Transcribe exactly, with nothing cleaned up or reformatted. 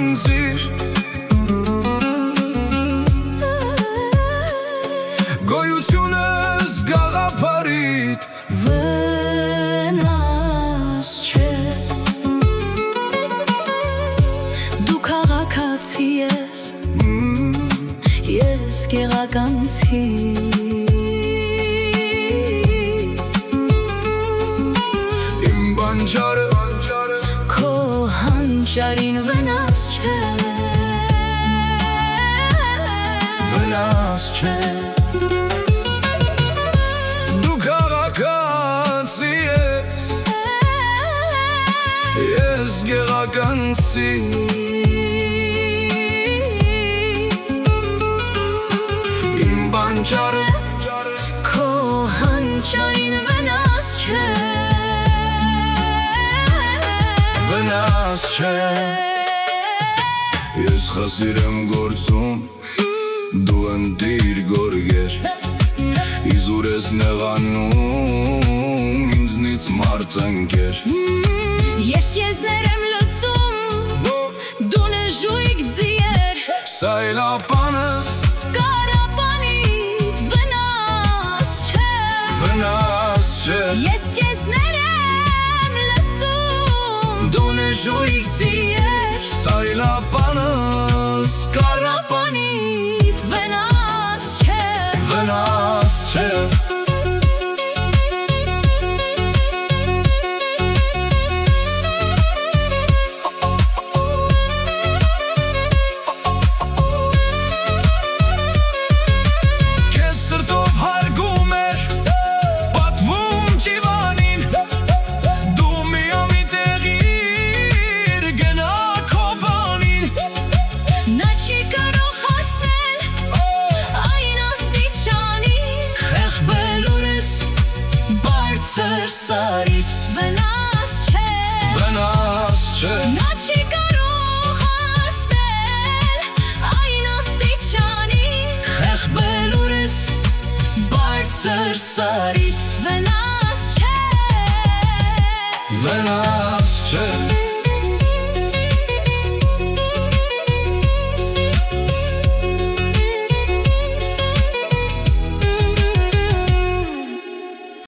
ինձիր Գոյությունս գաղափարիդ վնաս չէ Դու քաղաքացի ես, ես գեղականցի Իմ բանջարը Քո հանճարին վնաս չէ Վնաս չէ Դու քաղաքացի ես Ես գեղականցի Իմ բանջարը Քո հանճարին վնաս չէ Վնաս չէ Ես խասիր եմ գործում Դու ընտիր գորգեր Իզուր ես նեղանում Ինձնից մարծնկեր Ես եզներ եմ լծում Դու նժույգ ձիեր Սայլապանս Կարապանիդ վնաս չէ Վնաս չէ Ես եզներ եմ լծում Դու նժույգ ձիեր Սայլապանս Կարապանիդ վնաս չէ Վնաս չէ Սարիդ վնաս չէ Վնաս չէ Նա չի կարող հասնել Այն աստիճանի Խեղբելուրս Բարձր սարիդ վնաս չէ Վնաս